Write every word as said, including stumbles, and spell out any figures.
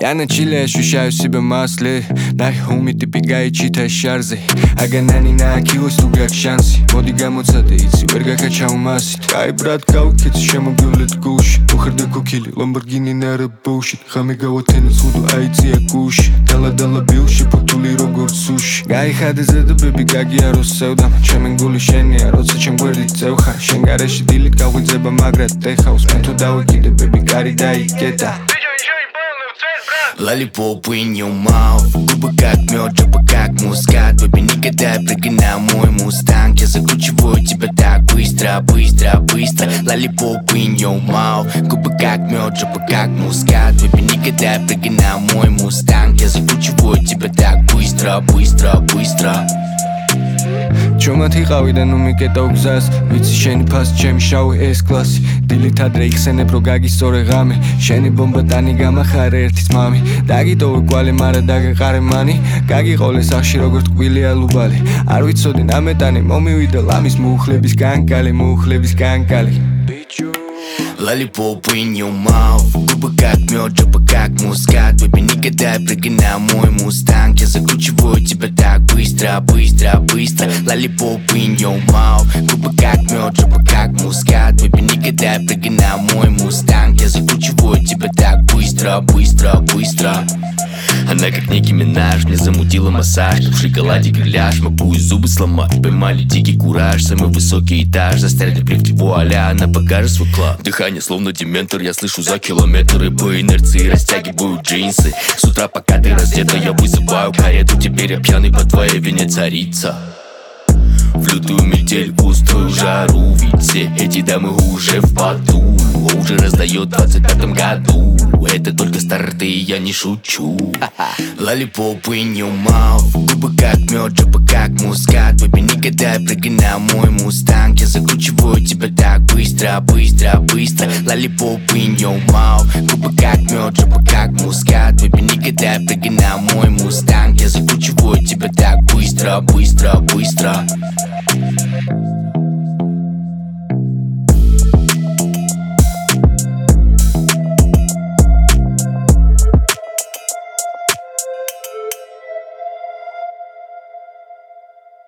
Я на чиле ощущаю себя в масле. Дай, хуми, ты бегай и читай шарзы. Аганани на акилос, тугак шанси. Моди гамоцаде, ици, верга качау маси. Ай, брат, каукец, шема бюлет гуш. Тухарда кукили, ламборгини нара bullshit. Хами гавотена суду, айци акуш. Дала дала билши, потули рогор суши. Гай хаде зада, беби, гаги арос севдам. Чемен гули шения, роца чем гверди цевха. Шен гареши дилит, кавидзеба маграт техаус. Мен ту давакиде, беби, гари дай гета. Lollipop in your mouth. Губы как мед, жопа как мускат. Бэби, не катай, прыгай на мой мустанг. Я закручиваю тебя так быстро, быстро, быстро. Lollipop in your mouth. Губы как мед, жопа как мускат. Бэби, не катай, прыгай на мой мустанг. Я закручиваю тебя так быстро, быстро, быстро. Чумат იყავი და ნუ მიკეტავ გზას ვიცი შენი ფას ჩემი შავი ეს კლასი დილით ადრე იხსენებ რო გაგისწორე ღამე შენი ბომბა ტანი გამახარე ერთის მამი დაგიტოვე კვალი მარა დაგეყარე მანი გაგიყოლე სახში როგორც ტკბილი ალუბალი არ ვიცოდი ნამეტანი მომივიდა ლამის მუხლების კანკალი მუხლების კანკალი Lollipop in your mouth. Губы как мед, жопа как мускат. Бэби, не катай, прыгай на мой мустанг. Я закручиваю тебя так быстро, быстро, быстро. Lollipop in your mouth. Губы как мед, жопа как мускат. Бэби, не катай, прыгай на мой мустанг. Я закручиваю тебя так быстро, быстро, быстро. Она как Ники Минаж, мне замутила массаж. В шоколаде гриляж, могу и зубы сломать. Поймали дикий кураж, самый высокий этаж. Застряли прикрыть вуаля, она покажет свой класс. Дыхание словно дементор, я слышу за километры. По инерции растягиваю джинсы. С утра пока ты раздета, я вызываю карету. Теперь я пьяный по твоей вине царица. В лютую метель, густую жару. Ведь все эти дамы уже в поту. Уже раздает в двадцать пятом году. Это только старты, и я не шучу. Lollipop in your mouth. Губы как мед, жопа как мускат. Бэби, не катай, прыгай на мой мустанг. Я закручиваю тебя так быстро, быстро, быстро. Lollipop in your mouth. Губы как мед, жопа как мускат. Бэби, не катай, прыгай на мой мустанг. Я закручиваю тебя так быстро, быстро, быстро.